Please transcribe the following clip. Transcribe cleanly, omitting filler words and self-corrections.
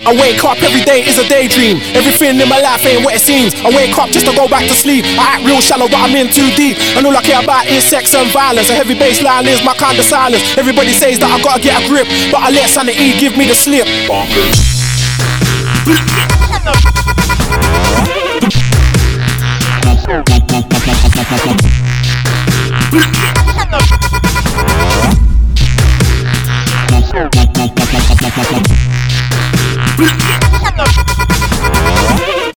I wake up every day is a daydream. Everything in my life ain't what it seems. I wake up just to go back to sleep. I act real shallow but I'm in too deep. And all I care about is sex and violence. A heavy bass line is my kind of silence. Everybody says that I gotta get a grip, but I let sanity give me the slip. Bonkers.